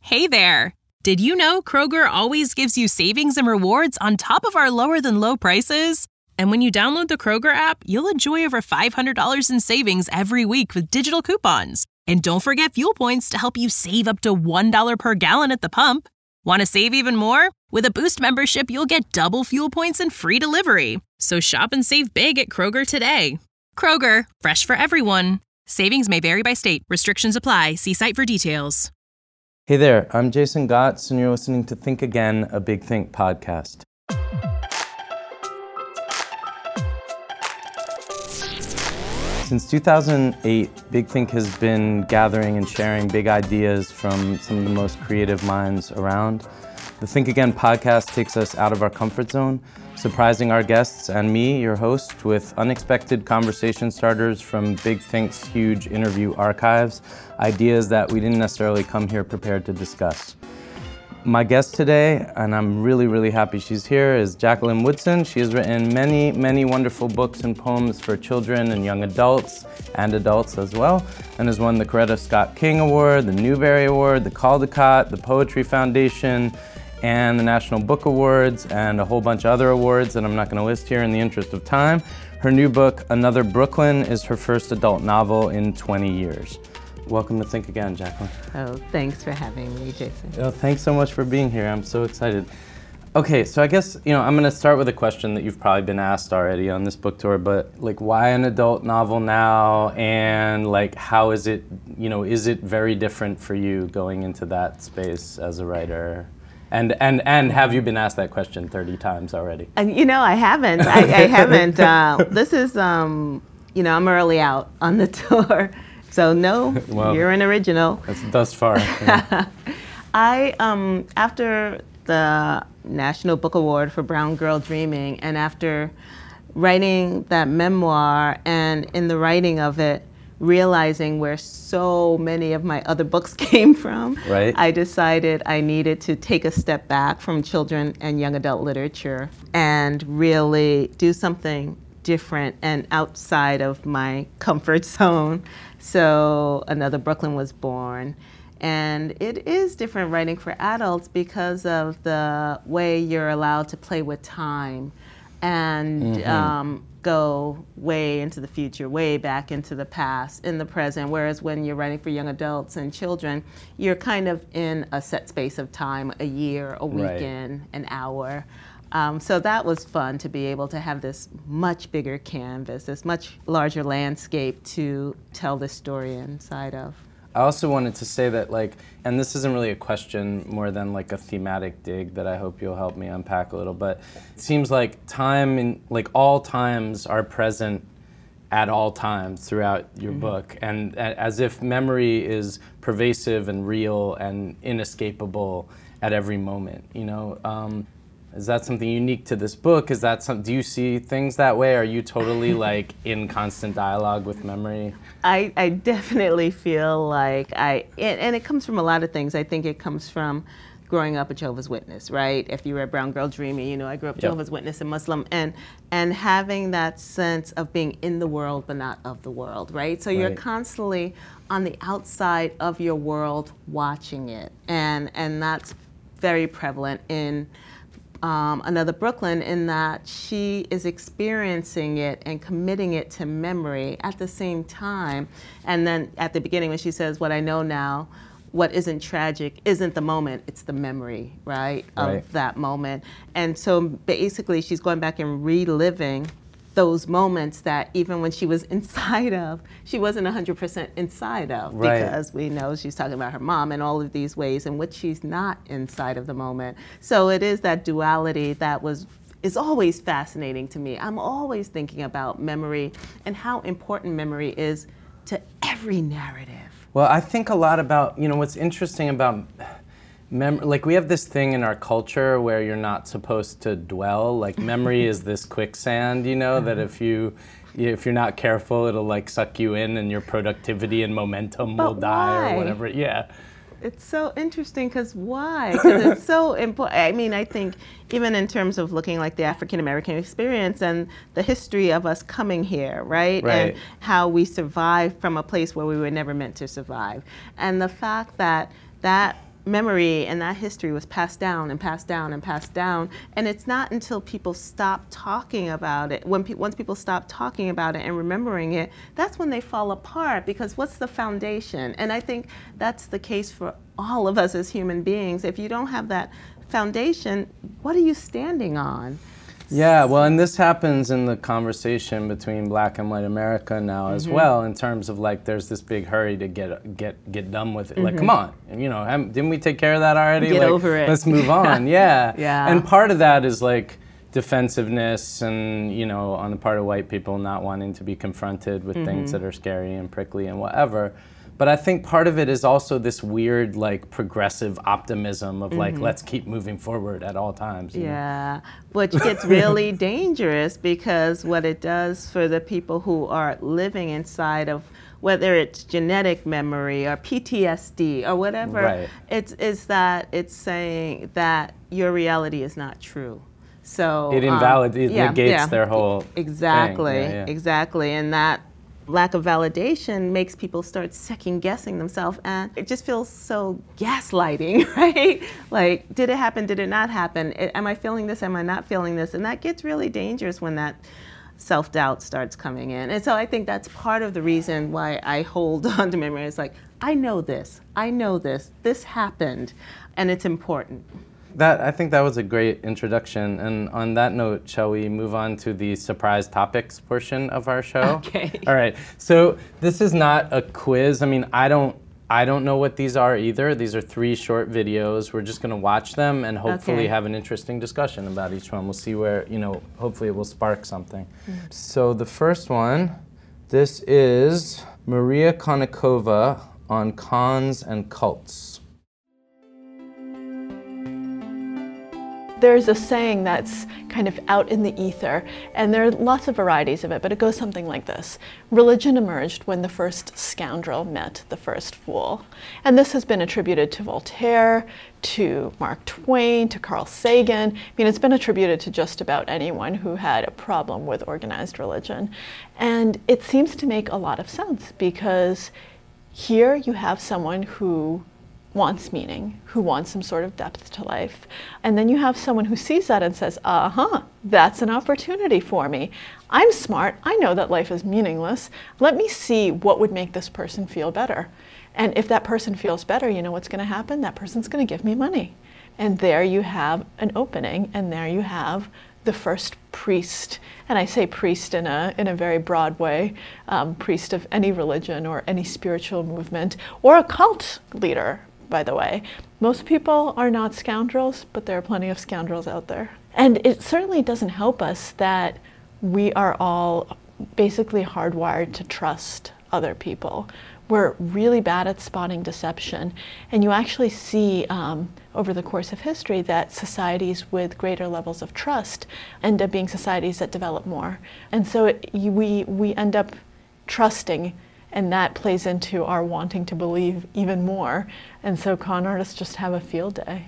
Hey there! Did you know Kroger always gives you savings and rewards on top of our lower-than-low prices? And when you download the Kroger app, you'll enjoy over $500 in savings every week with digital coupons. And don't forget fuel points to help you save up to $1 per gallon at the pump. Want to save even more? With a Boost membership, you'll get double fuel points and free delivery. So shop and save big at Kroger today. Kroger, fresh for everyone. Savings may vary by state. Restrictions apply. See site for details. Hey there, I'm Jason Gotts, and you're listening to Think Again, a Big Think podcast. Since 2008, Big Think has been gathering and sharing big ideas from some of the most creative minds around. The Think Again podcast takes us out of our comfort zone, surprising our guests and me, your host, with unexpected conversation starters from Big Think's huge interview archives, ideas that we didn't necessarily come here prepared to discuss. My guest today, and I'm really happy she's here, is Jacqueline Woodson. She has written many wonderful books and poems for children and young adults, and adults as well, and has won the Coretta Scott King Award, the Newbery Award, the Caldecott, the Poetry Foundation, and the National Book Awards, and a whole bunch of other awards that I'm not going to list here in the interest of time. Her new book, Another Brooklyn, is her first adult novel in 20 years. Welcome to Think Again, Jacqueline. Oh, thanks for having me, Jason. Oh, thanks so much for being here. I'm so excited. Okay, so I guess, I'm going to start with a question that you've probably been asked already on this book tour, but why an adult novel now? And how is it, is it very different for you going into that space as a writer? And have you been asked that question 30 times already? I haven't. I haven't. This is, I'm early out on the tour. So no, well, you're an original. That's thus far. Yeah. After the National Book Award for Brown Girl Dreaming, and after writing that memoir, and in the writing of it, realizing where so many of my other books came from, right. I decided I needed to take a step back from children and young adult literature and really do something different and outside of my comfort zone. So Another Brooklyn was born. And it is different writing for adults because of the way you're allowed to play with time and go way into the future, way back into the past, in the present. Whereas when you're writing for young adults and children, you're kind of in a set space of time, a year, a weekend, an hour. So that was fun to be able to have this much bigger canvas, this much larger landscape to tell this story inside of. I also wanted to say that, and this isn't really a question more than a thematic dig that I hope you'll help me unpack a little, but it seems like time in all times are present at all times throughout your book, and as if memory is pervasive and real and inescapable at every moment, Is that something unique to this book? Is that do you see things that way? Are you totally in constant dialogue with memory? I definitely feel like and it comes from a lot of things. I think it comes from growing up a Jehovah's Witness, right? If you read Brown Girl Dreaming, I grew up Jehovah's Witness and Muslim, and having that sense of being in the world but not of the world, right? So you're constantly on the outside of your world watching it, and that's very prevalent in Another Brooklyn, in that she is experiencing it and committing it to memory at the same time. And then at the beginning when she says, what I know now, what isn't tragic isn't the moment, it's the memory, right, of that moment. And so basically she's going back and reliving those moments that even when she was inside of, she wasn't 100% inside of, because we know she's talking about her mom and all of these ways in which she's not inside of the moment. So it is that duality that is always fascinating to me. I'm always thinking about memory and how important memory is to every narrative. Well, I think a lot about, what's interesting about we have this thing in our culture where you're not supposed to dwell. Memory is this quicksand, that if you're not careful, it'll suck you in, and your productivity and momentum will die or whatever. Yeah. It's so interesting because why? Because it's so important. I think even in terms of looking the African American experience and the history of us coming here, right? And how we survived from a place where we were never meant to survive. And the fact that memory and that history was passed down and passed down and passed down. And it's not until people stop talking about it, once people stop talking about it and remembering it, that's when they fall apart, because what's the foundation? And I think that's the case for all of us as human beings. If you don't have that foundation, what are you standing on? Yeah, well, and this happens in the conversation between Black and white America now as well, in terms of like there's this big hurry to get done with it. Like, come on, you know, didn't we take care of that already? Get like, over it. Let's move on. Yeah. Yeah. And part of that is like defensiveness and, you know, on the part of white people not wanting to be confronted with things that are scary and prickly and whatever. But I think part of it is also this weird, like, progressive optimism of, like, let's keep moving forward at all times. Yeah, which gets really dangerous, because what it does for the people who are living inside of, whether it's genetic memory or PTSD or whatever, it's saying that your reality is not true. So it negates their whole exactly, thing. Exactly, and that lack of validation makes people start second guessing themselves, and it just feels so gaslighting, right? Like, did it happen? Did it not happen? Am I feeling this? Am I not feeling this? And that gets really dangerous when that self-doubt starts coming in. And so I think that's part of the reason why I hold on to memory. It's like, I know this, this happened, and it's important. I think that was a great introduction. And on that note, shall we move on to the surprise topics portion of our show? Okay. All right. So this is not a quiz. I mean, I don't know what these are either. These are 3 short videos. We're just going to watch them and hopefully have an interesting discussion about each one. We'll see where, you know, hopefully it will spark something. So the first one, this is Maria Konnikova on cons and cults. There's a saying that's kind of out in the ether, and there are lots of varieties of it, but it goes something like this. Religion emerged when the first scoundrel met the first fool. And this has been attributed to Voltaire, to Mark Twain, to Carl Sagan. I mean, it's been attributed to just about anyone who had a problem with organized religion. And it seems to make a lot of sense, because here you have someone who wants meaning, who wants some sort of depth to life. And then you have someone who sees that and says, that's an opportunity for me. I'm smart, I know that life is meaningless. Let me see what would make this person feel better. And if that person feels better, you know what's gonna happen? That person's gonna give me money. And there you have an opening, and there you have the first priest, and I say priest in a very broad way, priest of any religion or any spiritual movement, or a cult leader, by the way. Most people are not scoundrels, but there are plenty of scoundrels out there. And it certainly doesn't help us that we are all basically hardwired to trust other people. We're really bad at spotting deception. And you actually see over the course of history that societies with greater levels of trust end up being societies that develop more. And so we end up trusting, and that plays into our wanting to believe even more. And so con artists just have a field day.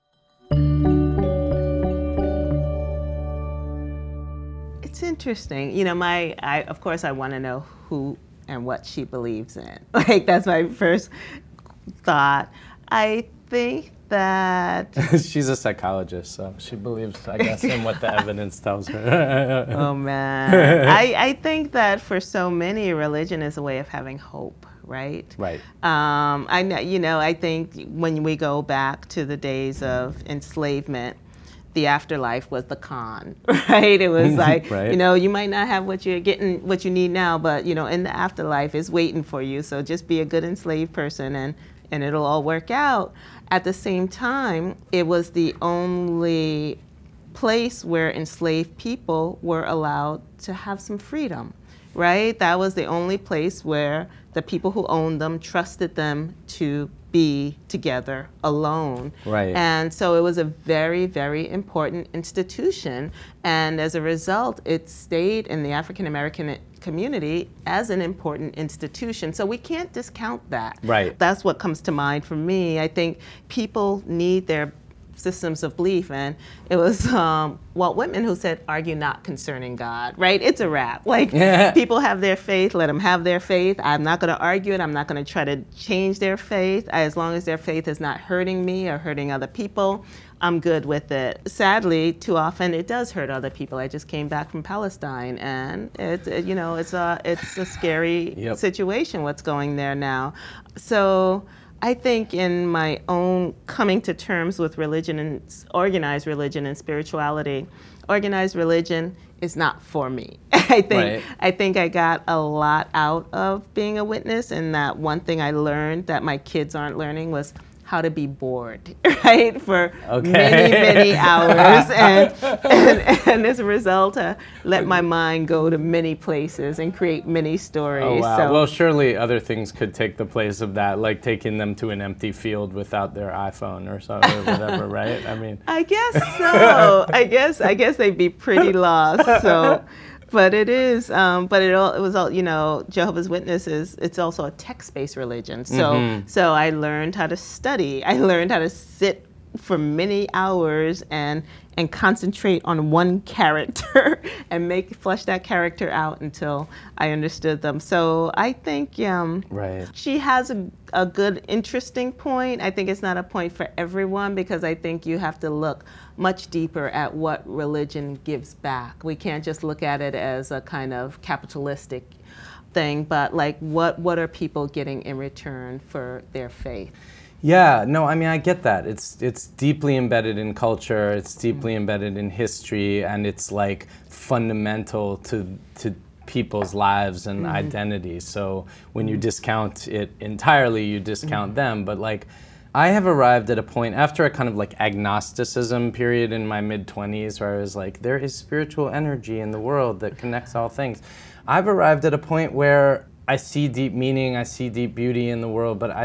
It's interesting. You know, of course I want to know who and what she believes in. Like, that's my first thought. I think that... She's a psychologist, so she believes, I guess, in what the evidence tells her. Oh, man. I think that for so many, religion is a way of having hope, right? Right. I know, you know, I think when we go back to the days of enslavement, the afterlife was the con, right? It was like, right. You know, you might not have what you need now, but, you know, in the afterlife is waiting for you. So just be a good enslaved person and it'll all work out. At the same time, it was the only place where enslaved people were allowed to have some freedom, right? That was the only place where the people who owned them trusted them to be together alone. Right. And so it was a very, very important institution. And as a result, it stayed in the African American community as an important institution. So we can't discount that. Right. That's what comes to mind for me. I think people need their systems of belief, and it was Walt Whitman who said, "Argue not concerning God." Right? It's a wrap. Like people have their faith, let them have their faith. I'm not going to argue it. I'm not going to try to change their faith. As long as their faith is not hurting me or hurting other people, I'm good with it. Sadly, too often it does hurt other people. I just came back from Palestine, and it's a scary situation what's going there now. So I think in my own coming to terms with religion and organized religion and spirituality, organized religion is not for me. I think I got a lot out of being a witness, and that one thing I learned that my kids aren't learning was how to be bored, right, for many hours, and as a result, let my mind go to many places and create many stories. Oh, wow. So, well, surely other things could take the place of that, like taking them to an empty field without their iPhone or something, or whatever, right? I mean, I guess so. I guess they'd be pretty lost. So. But it is, but it was all, Jehovah's Witnesses, it's also a text-based religion. So so I learned how to study. I learned how to sit for many hours and concentrate on one character and flesh that character out until I understood them. So I think she has a good, interesting point. I think it's not a point for everyone, because I think you have to look much deeper at what religion gives back. We can't just look at it as a kind of capitalistic thing, but like what are people getting in return for their faith? Yeah, no, I mean, I get that. It's deeply embedded in culture, it's deeply embedded in history, and it's like fundamental to people's lives and identities. So when you discount it entirely, you discount them. But like, I have arrived at a point after a kind of like agnosticism period in my mid-20s where I was like, there is spiritual energy in the world that connects all things. I've arrived at a point where I see deep meaning, I see deep beauty in the world, but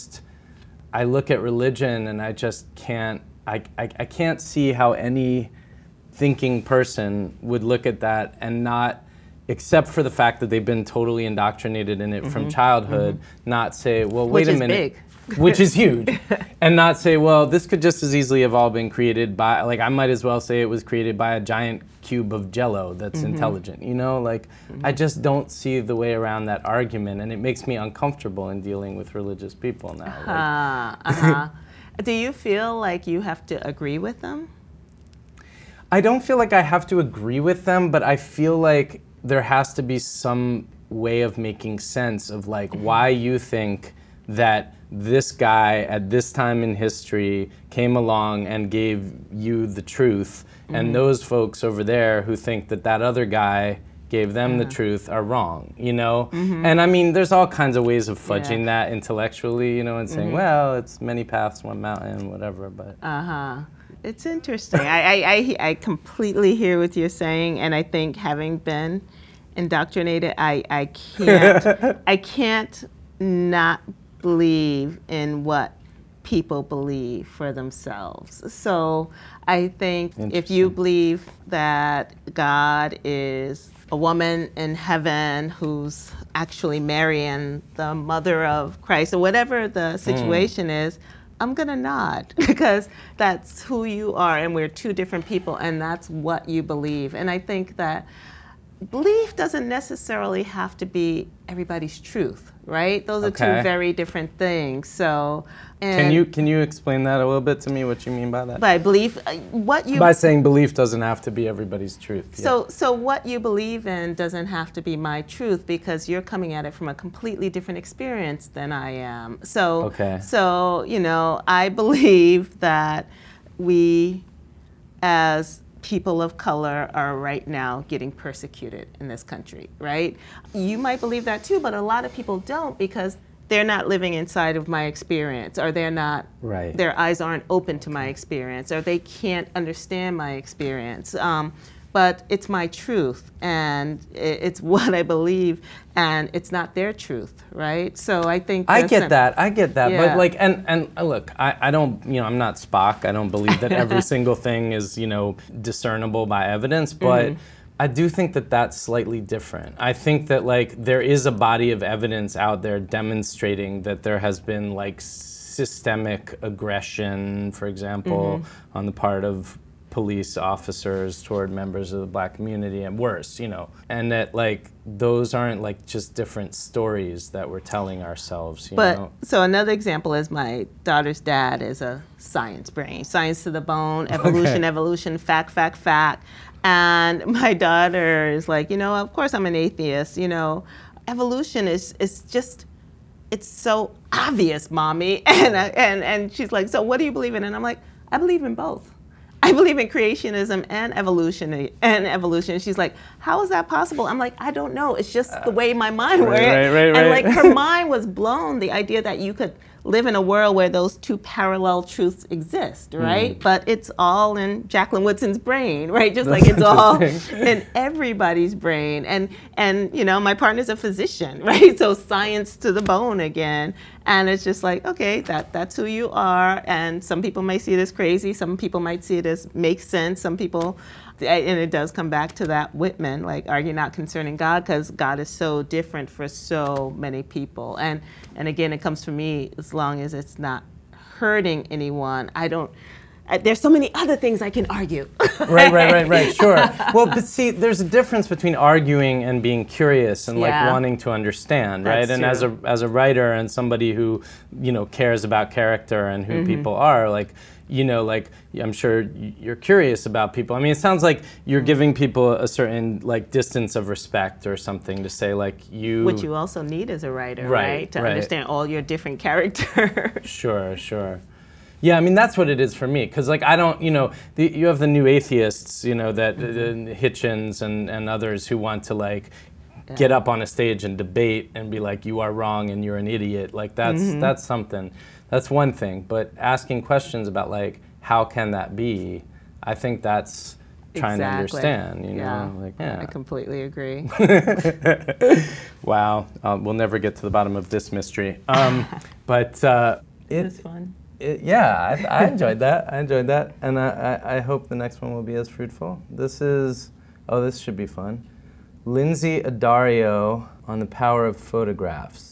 I look at religion and I just can't, I can't see how any thinking person would look at that and not, except for the fact that they've been totally indoctrinated in it from childhood, not say, well, wait a minute. Which is huge. And not say, well, this could just as easily have all been created by, like, I might as well say it was created by a giant cube of Jell-O that's intelligent, like, I just don't see the way around that argument, and it makes me uncomfortable in dealing with religious people now. Do you feel like you have to agree with them? I don't feel like I have to agree with them, but I feel like there has to be some way of making sense of, like, why you think that this guy at this time in history came along and gave you the truth, and those folks over there who think that that other guy gave them the truth are wrong, And I mean, there's all kinds of ways of fudging that intellectually, and saying, well, it's many paths, one mountain, whatever, but... It's interesting. I completely hear what you're saying, and I think having been indoctrinated, I can't not believe in what people believe for themselves. So I think if you believe that God is a woman in heaven who's actually marrying the mother of Christ, or whatever the situation is, I'm gonna nod, because that's who you are, and we're two different people, and that's what you believe. And I think that belief doesn't necessarily have to be everybody's truth, right? Those are two very different things. So, and can you explain that a little bit to me? What you mean by that? By belief, by saying belief doesn't have to be everybody's truth. So what you believe in doesn't have to be my truth, because you're coming at it from a completely different experience than I am. So I believe that we, as people of color, are right now getting persecuted in this country, right? You might believe that too, but a lot of people don't, because they're not living inside of my experience, or they're not, their eyes aren't open to my experience, or they can't understand my experience. But it's my truth, and it's what I believe, and it's not their truth, right? So I think I get that, yeah. But like, and look, I don't, I'm not Spock. I don't believe that every single thing is, discernible by evidence, but I do think that that's slightly different. I think that like there is a body of evidence out there demonstrating that there has been like systemic aggression, for example, on the part of police officers toward members of the Black community, and worse, and that like those aren't like just different stories that we're telling ourselves, you know? So another example is my daughter's dad is a science brain, science to the bone, evolution, fact. And my daughter is like, of course I'm an atheist, evolution is just, it's so obvious, mommy. And she's like, so what do you believe in? And I'm like, I believe in both. I believe in creationism and evolution. She's like, how is that possible? I'm like, I don't know. It's just the way my mind works. Right. And like her mind was blown, the idea that you could live in a world where those two parallel truths exist, right? But it's all in Jacqueline Woodson's brain, right? Just like it's all in everybody's brain. And my partner's a physician, right? So science to the bone again. And it's just like, okay, that's who you are. And some people may see it as crazy. Some people might see it as makes sense. Some people, and it does come back to that Whitman, like, are you not concerning God? Because God is so different for so many people. And again, it comes from me, as long as it's not hurting anyone, there's so many other things I can argue. Right, sure. Well, but see, there's a difference between arguing and being curious and like wanting to understand, right? And as a writer and somebody who, cares about character and who people are, like, like I'm sure you're curious about people. I mean, it sounds like you're giving people a certain like distance of respect or something to say like you. Which you also need as a writer, right? To understand all your different characters. Sure. Yeah, I mean, that's what it is for me. Because, like, I don't, you have the new atheists, that Hitchens and others who want to, like, get up on a stage and debate and be like, you are wrong and you're an idiot. Like, that's something. That's one thing. But asking questions about, like, how can that be, I think that's trying to understand, I completely agree. Wow. We'll never get to the bottom of this mystery. But it was fun. I enjoyed that. And I hope the next one will be as fruitful. This should be fun. Lindsay Addario on the power of photographs.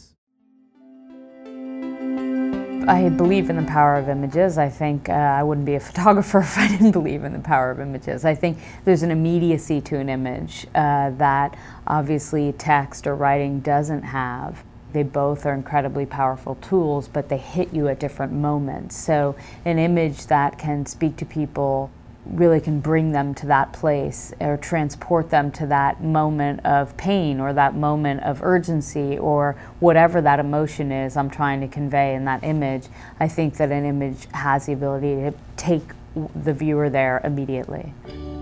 I believe in the power of images. I think I wouldn't be a photographer if I didn't believe in the power of images. I think there's an immediacy to an image that obviously text or writing doesn't have. They both are incredibly powerful tools, but they hit you at different moments. So an image that can speak to people really can bring them to that place or transport them to that moment of pain or that moment of urgency or whatever that emotion is I'm trying to convey in that image. I think that an image has the ability to take the viewer there immediately.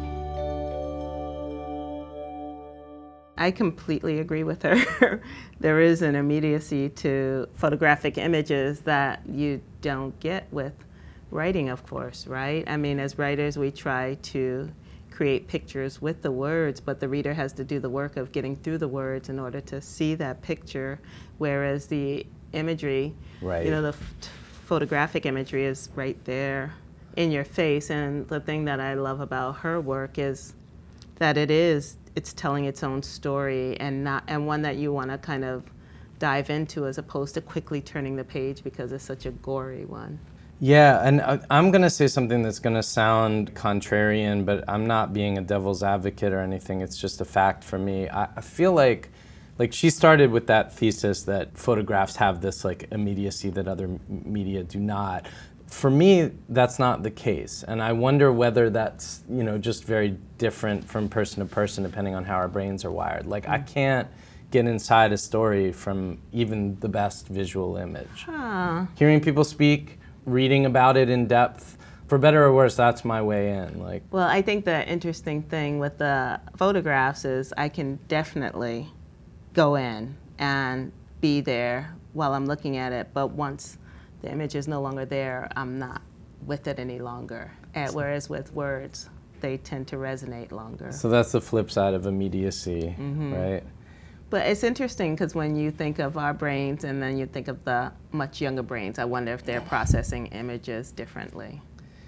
I completely agree with her. There is an immediacy to photographic images that you don't get with writing, of course, right? I mean, as writers, we try to create pictures with the words, but the reader has to do the work of getting through the words in order to see that picture, whereas the imagery, the photographic imagery is right there in your face. And the thing that I love about her work is that it's telling its own story and one that you want to kind of dive into as opposed to quickly turning the page because it's such a gory one. Yeah, and I'm going to say something that's going to sound contrarian, but I'm not being a devil's advocate or anything. It's just a fact for me. I feel like she started with that thesis that photographs have this like immediacy that other media do not. For me, that's not the case, and I wonder whether that's just very different from person to person depending on how our brains are wired. Like I can't get inside a story from even the best visual image. Hearing people speak, reading about it in depth, for better or worse, that's my way in. Well, I think the interesting thing with the photographs is I can definitely go in and be there while I'm looking at it, but once the image is no longer there, I'm not with it any longer. Whereas with words, they tend to resonate longer. So that's the flip side of immediacy, right? But it's interesting because when you think of our brains and then you think of the much younger brains, I wonder if they're processing images differently.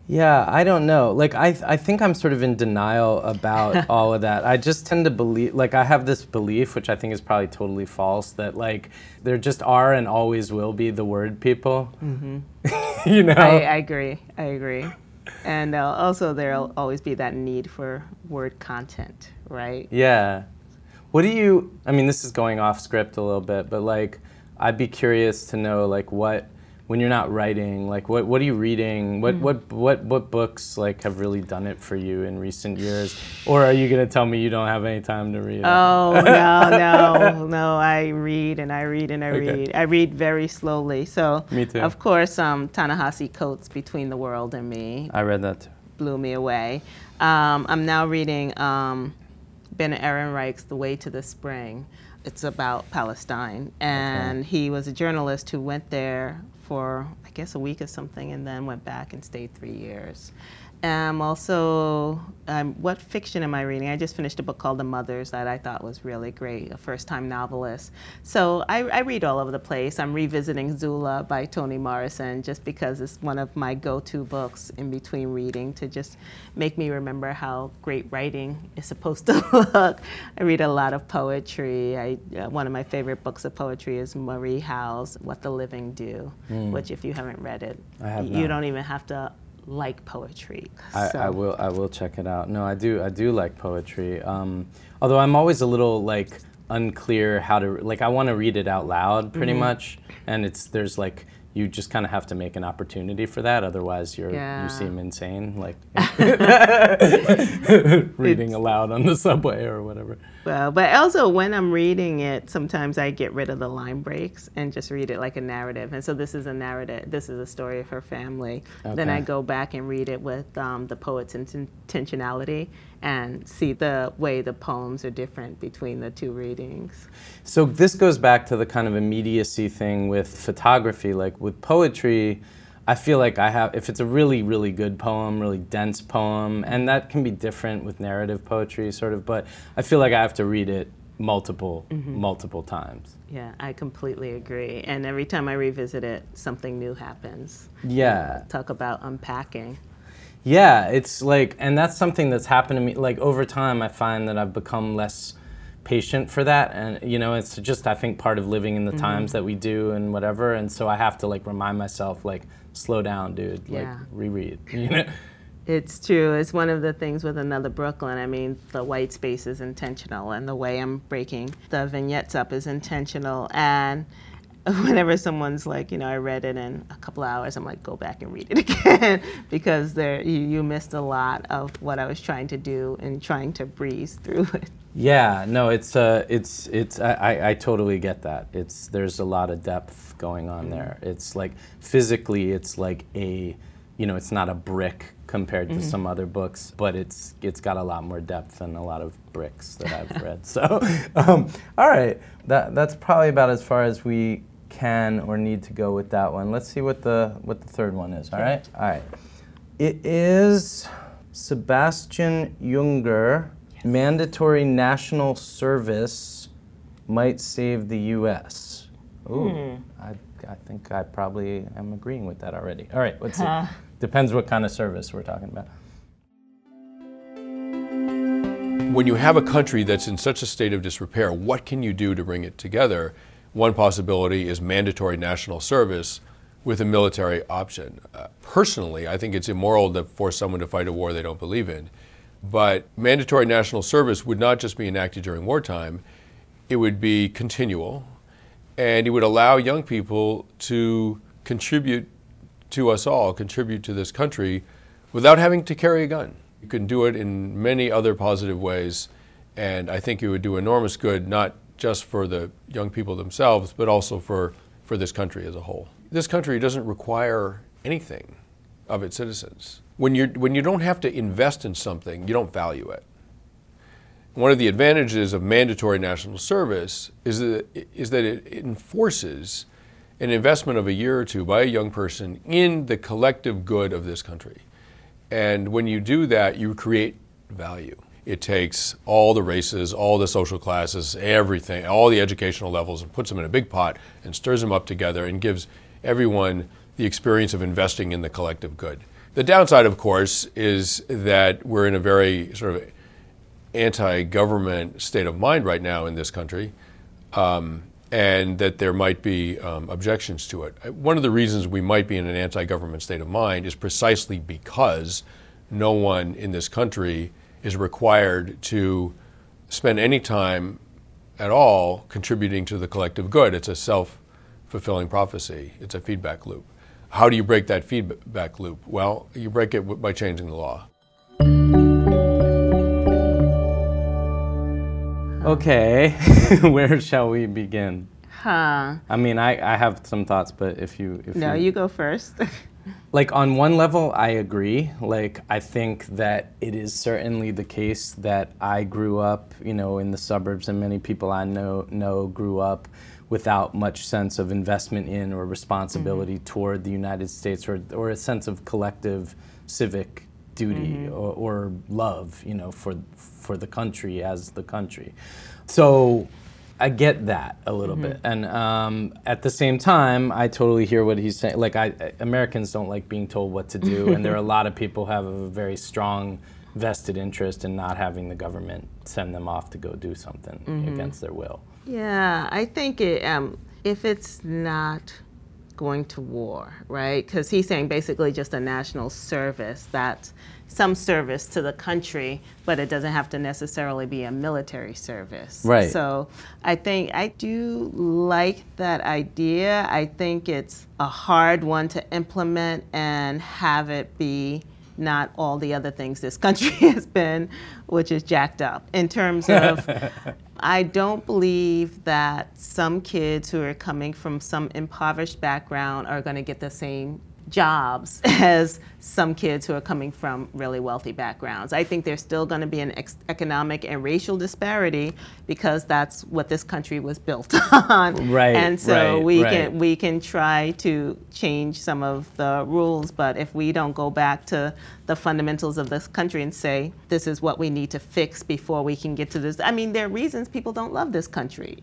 Yeah, I don't know. Like, I think I'm sort of in denial about all of that. I just tend to believe, like, I have this belief, which I think is probably totally false, that, like, there just are and always will be the word people. Mm-hmm. You know? I agree. And also there'll always be that need for word content, right? Yeah. What do you, I mean, this is going off script a little bit, but, like, I'd be curious to know, like, what, when you're not writing, like, what are you reading? What books, like, have really done it for you in recent years? Or are you going to tell me you don't have any time to read? Oh, no. I read and I read and I read. I read very slowly. So, Me too. Of course, Ta-Nehisi Coates' Between the World and Me I read that too. blew me away. I'm now reading Ben Ehrenreich's The Way to the Spring. It's about Palestine. And he was a journalist who went there for, I guess, a week or something, and then went back and stayed 3 years. Also, what fiction am I reading? I just finished a book called The Mothers that I thought was really great, a first-time novelist. So I read all over the place. I'm revisiting Zula by Toni Morrison just because it's one of my go-to books in between reading to just make me remember how great writing is supposed to look. I read a lot of poetry. One of my favorite books of poetry is Marie Howe's What the Living Do, which if you haven't read it, you don't even have to like poetry. I will check it out. No, I do like poetry. Although I'm always a little like unclear how to, like, I want to read it out loud pretty much, and there's like, you just kind of have to make an opportunity for that, otherwise you seem insane, like reading aloud on the subway or whatever. Well, but also when I'm reading it, sometimes I get rid of the line breaks and just read it like a narrative. And so this is a narrative, this is a story of her family. Okay. Then I go back and read it with the poet's intentionality and see the way the poems are different between the two readings. So this goes back to the kind of immediacy thing with photography. Like with poetry, I feel like if it's a really, really good poem, really dense poem, and that can be different with narrative poetry sort of, but I feel like I have to read it multiple times. Yeah, I completely agree. And every time I revisit it, something new happens. Yeah. Talk about unpacking. Yeah, it's like, and that's something that's happened to me, like over time I find that I've become less patient for that, and you know, it's just, I think, part of living in the times that we do and whatever, and so I have to like remind myself, like, slow down, dude, like reread, you know? It's true. It's one of the things with Another Brooklyn. I mean, the white space is intentional, and the way I'm breaking the vignettes up is intentional, and whenever someone's like, you know, I read it in a couple hours, I'm like, go back and read it again, because you missed a lot of what I was trying to do and trying to breeze through it. Yeah, no, I totally get that. There's a lot of depth going on there. It's like, physically, it's like it's not a brick compared to some other books, but it's got a lot more depth than a lot of bricks that I've read. So, all right, that's probably about as far as we can or need to go with that one. Let's see what the third one is. All right. It is Sebastian Junger. Yes. Mandatory national service might save the U.S. Ooh, I think I probably am agreeing with that already. All right, let's see. Depends what kind of service we're talking about. When you have a country that's in such a state of disrepair, what can you do to bring it together? One possibility is mandatory national service with a military option. Personally, I think it's immoral to force someone to fight a war they don't believe in. But mandatory national service would not just be enacted during wartime, it would be continual, and it would allow young people to contribute to us all, contribute to this country, without having to carry a gun. You can do it in many other positive ways, and I think it would do enormous good, not just for the young people themselves, but also for this country as a whole. This country doesn't require anything of its citizens. When you don't have to invest in something, you don't value it. One of the advantages of mandatory national service is that it enforces an investment of a year or two by a young person in the collective good of this country. And when you do that, you create value. It takes all the races, all the social classes, everything, all the educational levels, and puts them in a big pot and stirs them up together and gives everyone the experience of investing in the collective good. The downside, of course, is that we're in a very sort of anti-government state of mind right now in this country, and that there might be objections to it. One of the reasons we might be in an anti-government state of mind is precisely because no one in this country is required to spend any time at all contributing to the collective good. It's a self-fulfilling prophecy. It's a feedback loop. How do you break that feedback loop? Well, you break it by changing the law. Okay, where shall we begin? Huh. I mean, I have some thoughts, but if you go first. Like, on one level, I agree. Like, I think that it is certainly the case that I grew up, in the suburbs, and many people I know grew up without much sense of investment in or responsibility toward the United States, or a sense of collective civic duty or love, for the country as the country. So I get that a little bit, and at the same time, I totally hear what he's saying. Like, Americans don't like being told what to do, and there are a lot of people who have a very strong vested interest in not having the government send them off to go do something against their will. Yeah, I think if it's not going to war, right? Because he's saying basically just a national service, that's some service to the country, but it doesn't have to necessarily be a military service. Right. So I think I do like that idea. I think it's a hard one to implement and have it be not all the other things this country has been, which is jacked up. In terms of, I don't believe that some kids who are coming from some impoverished background are going to get the same jobs as some kids who are coming from really wealthy backgrounds. I think there's still going to be an economic and racial disparity because that's what this country was built on. Right. And so we can try to change some of the rules, but if we don't go back to the fundamentals of this country and say this is what we need to fix before we can get to this. I mean, there are reasons people don't love this country.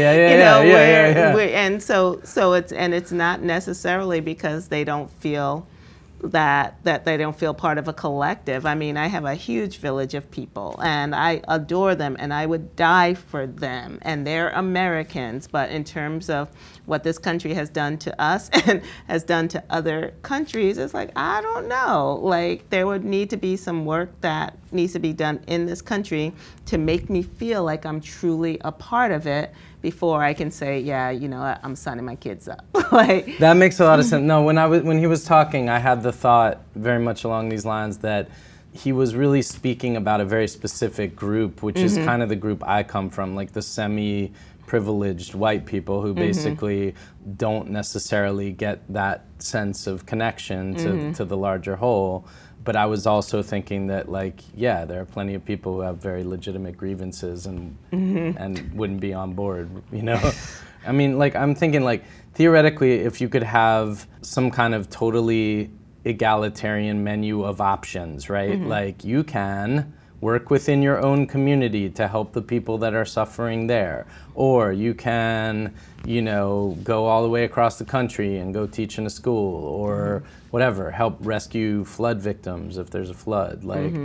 And so it's not necessarily because they don't feel that they don't feel part of a collective. I mean, I have a huge village of people and I adore them and I would die for them, and they're Americans, but in terms of what this country has done to us and has done to other countries, it's like, I don't know. Like, there would need to be some work that needs to be done in this country to make me feel like I'm truly a part of it before I can say, yeah, I'm signing my kids up. Like, that makes a lot of sense. No, when he was talking, I had the thought very much along these lines that he was really speaking about a very specific group, which is kind of the group I come from, like the semi-privileged white people who basically don't necessarily get that sense of connection to the larger whole. But I was also thinking that, like, yeah, there are plenty of people who have very legitimate grievances and wouldn't be on board, I mean, like, I'm thinking, like, theoretically, if you could have some kind of totally egalitarian menu of options, right? Like, you can work within your own community to help the people that are suffering there. Or you can, go all the way across the country and go teach in a school or whatever, help rescue flood victims if there's a flood. Like,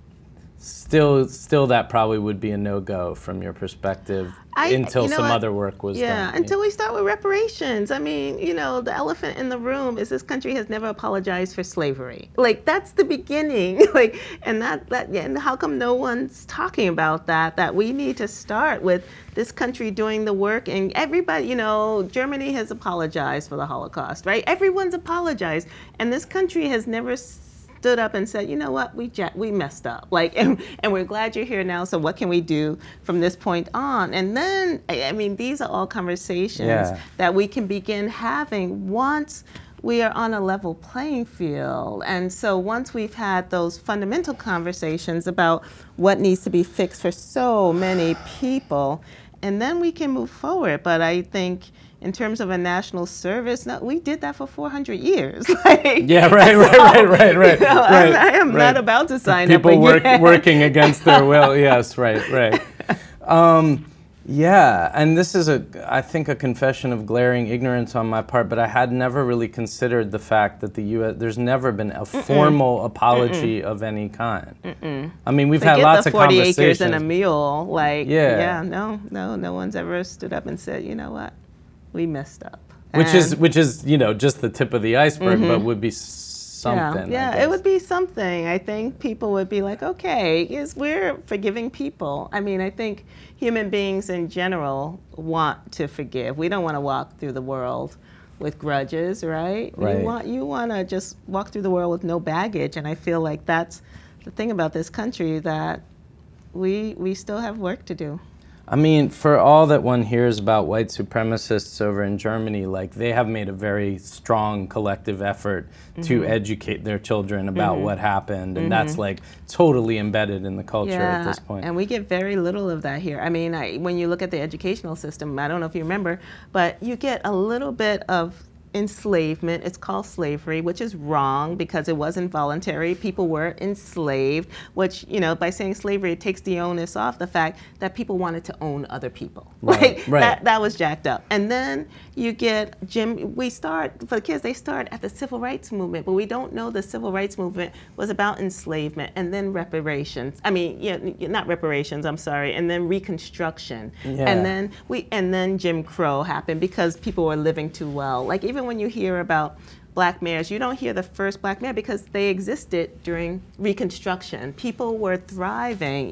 still that probably would be a no-go from your perspective until some other work was done. Yeah, until we start with reparations. I mean, the elephant in the room is this country has never apologized for slavery. Like, that's the beginning. Like, and and how come no one's talking about that we need to start with this country doing the work, and everybody, Germany has apologized for the Holocaust, right? Everyone's apologized, and this country has never stood up and said, you know what, we messed up. Like, and we're glad you're here now, so what can we do from this point on? And then, I mean, these are all conversations that we can begin having once we are on a level playing field. And so once we've had those fundamental conversations about what needs to be fixed for so many people, and then we can move forward. But I think in terms of a national service, no, we did that for 400 years. Like, yeah, right. I am not about to sign people up again. Working against their will. Yes, right. Yeah, and this is I think a confession of glaring ignorance on my part, but I had never really considered the fact that the U.S. there's never been a formal apology of any kind. I mean, we've had lots of conversations. 40 acres and a mule, no one's ever stood up and said, you know what, we messed up. Which is just the tip of the iceberg, but would be something. Yeah, it would be something. I think people would be like, okay, we're forgiving people. I mean, I think human beings in general want to forgive. We don't want to walk through the world with grudges, right? You want to just walk through the world with no baggage, and I feel like that's the thing about this country, that we still have work to do. I mean, for all that one hears about white supremacists over in Germany, like, they have made a very strong collective effort to educate their children about what happened, and that's like totally embedded in the culture at this point. And we get very little of that here. I mean, when you look at the educational system, I don't know if you remember, but you get a little bit of enslavement. It's called slavery, which is wrong because it wasn't voluntary. People were enslaved, which, by saying slavery, it takes the onus off the fact that people wanted to own other people. Right. That was jacked up. And then you get for the kids, they start at the civil rights movement, but we don't know the civil rights movement was about enslavement and then reparations. I mean, not reparations, I'm sorry, and then Reconstruction. Yeah. And then Jim Crow happened because people were living too well. Like, even when you hear about black mayors, you don't hear the first black mayor because they existed during Reconstruction. People were thriving.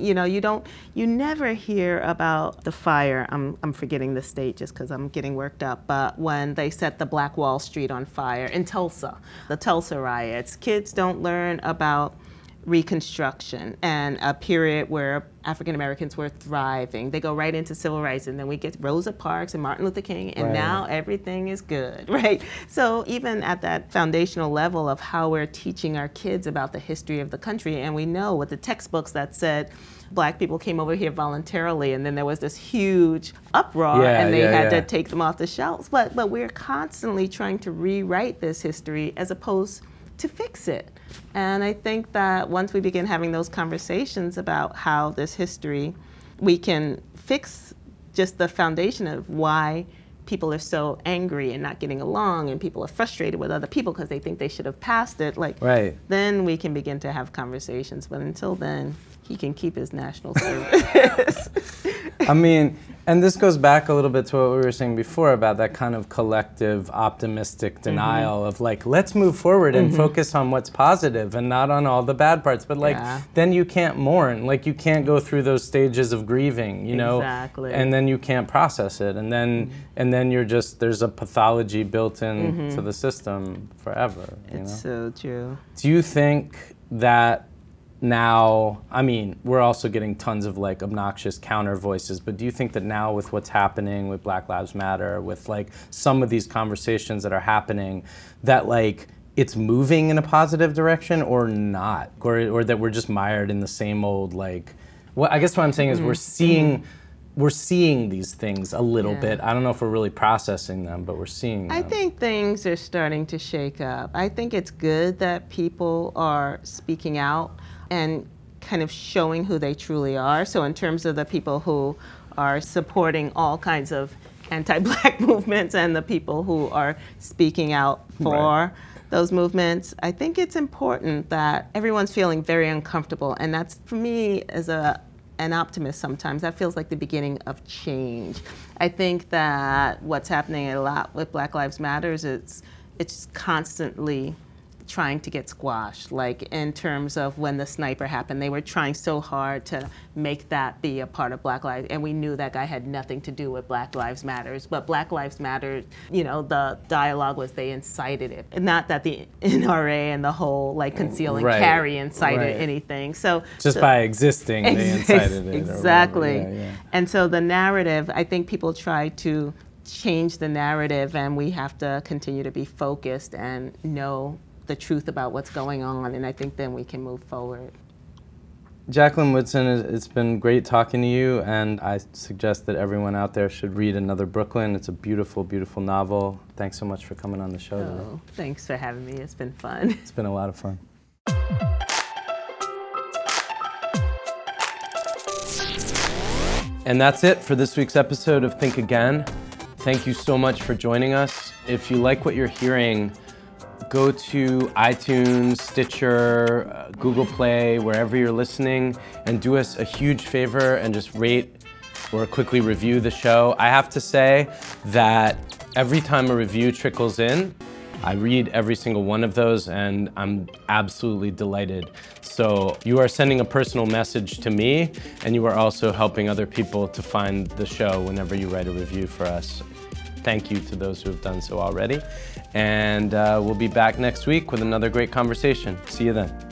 You never hear about the fire. I'm forgetting the state just because I'm getting worked up. But when they set the Black Wall Street on fire in Tulsa, the Tulsa riots, kids don't learn about Reconstruction and a period where African Americans were thriving. They go right into civil rights, and then we get Rosa Parks and Martin Luther King, and now everything is good, right? So even at that foundational level of how we're teaching our kids about the history of the country, and we know with the textbooks that said black people came over here voluntarily, and then there was this huge uproar, and they had to take them off the shelves. But we're constantly trying to rewrite this history as opposed to fix it. And I think that once we begin having those conversations about how this history, we can fix just the foundation of why people are so angry and not getting along, and people are frustrated with other people because they think they should have passed it, then we can begin to have conversations. But until then, he can keep his national service. I mean, and this goes back a little bit to what we were saying before about that kind of collective optimistic denial of let's move forward and focus on what's positive and not on all the bad parts. But then you can't mourn. You can't go through those stages of grieving, Exactly. And then you can't process it. And then you're just, there's a pathology built into the system forever. It's so true. Do you think that now, I mean, we're also getting tons of obnoxious counter voices, but do you think that now with what's happening with Black Lives Matter, with some of these conversations that are happening, that it's moving in a positive direction or not? Or that we're just mired in the same old I guess what I'm saying is we're seeing these things a little bit. I don't know if we're really processing them, but we're seeing them. I think things are starting to shake up. I think it's good that people are speaking out and kind of showing who they truly are. So in terms of the people who are supporting all kinds of anti-Black movements and the people who are speaking out for those movements, I think it's important that everyone's feeling very uncomfortable. And that's, for me, as an optimist sometimes, that feels like the beginning of change. I think that what's happening a lot with Black Lives Matter is it's constantly trying to get squashed. In terms of when the sniper happened, they were trying so hard to make that be a part of Black Lives, and we knew that guy had nothing to do with Black Lives Matters. But Black Lives Matter, the dialogue was they incited it, and not that the NRA and the whole conceal and carry incited anything. So just by existing, they incited it. Exactly. And so the narrative, I think people try to change the narrative, and we have to continue to be focused and know the truth about what's going on, and I think then we can move forward. Jacqueline Woodson, it's been great talking to you, and I suggest that everyone out there should read Another Brooklyn. It's a beautiful, beautiful novel. Thanks so much for coming on the show today. Thanks for having me. It's been fun. It's been a lot of fun. And that's it for this week's episode of Think Again. Thank you so much for joining us. If you like what you're hearing, go to iTunes, Stitcher, Google Play, wherever you're listening, and do us a huge favor and just rate or quickly review the show. I have to say that every time a review trickles in, I read every single one of those, and I'm absolutely delighted. So you are sending a personal message to me, and you are also helping other people to find the show whenever you write a review for us. Thank you to those who have done so already. And we'll be back next week with another great conversation. See you then.